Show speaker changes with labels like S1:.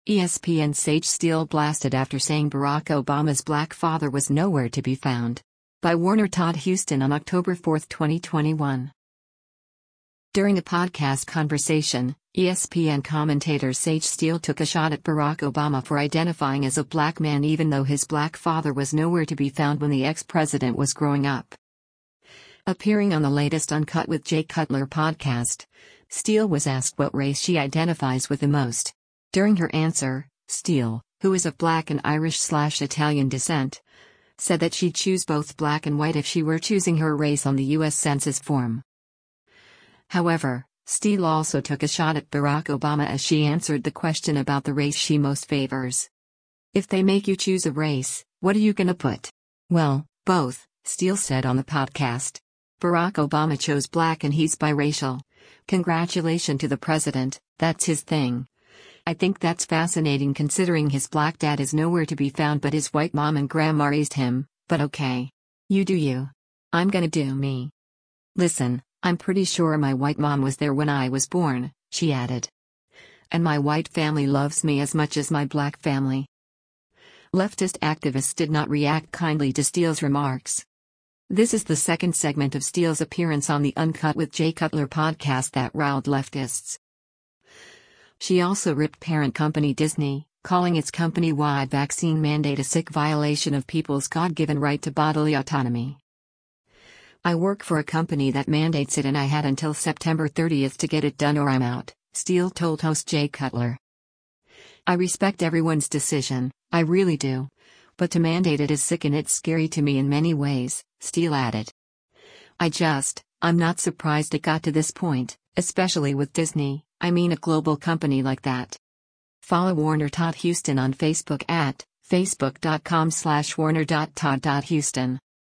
S1: ESPN Sage Steele blasted after saying Barack Obama's black father was nowhere to be found. By Warner Todd Huston on October 4, 2021. During a podcast conversation, ESPN commentator Sage Steele took a shot at Barack Obama for identifying as a black man even though his black father was nowhere to be found when the ex-president was growing up. Appearing on the latest Uncut with Jay Cutler podcast, Steele was asked what race she identifies with the most. During her answer, Steele, who is of black and Irish/Italian descent, said that she'd choose both black and white if she were choosing her race on the U.S. Census form. However, Steele also took a shot at Barack Obama as she answered the question about the race she most favors. If they make you choose a race, what are you gonna put? Well, both, Steele said on the podcast. Barack Obama chose black and he's biracial. Congratulations to the president, that's his thing. I think that's fascinating considering his black dad is nowhere to be found but his white mom and grandma raised him, but okay. You do you. I'm gonna do me. Listen, I'm pretty sure my white mom was there when I was born, she added. And my white family loves me as much as my black family. Leftist activists did not react kindly to Steele's remarks. This is the second segment of Steele's appearance on the Uncut with Jay Cutler podcast that riled leftists. She also ripped parent company Disney, calling its company-wide vaccine mandate a sick violation of people's God-given right to bodily autonomy. I work for a company that mandates it and I had until September 30th to get it done or I'm out, Steele told host Jay Cutler. I respect everyone's decision, I really do. But to mandate it is sick and it's scary to me in many ways, Steele added. I'm not surprised it got to this point, especially with Disney, I mean a global company like that. Follow Warner Todd Huston on Facebook at facebook.com/warner.todd.huston.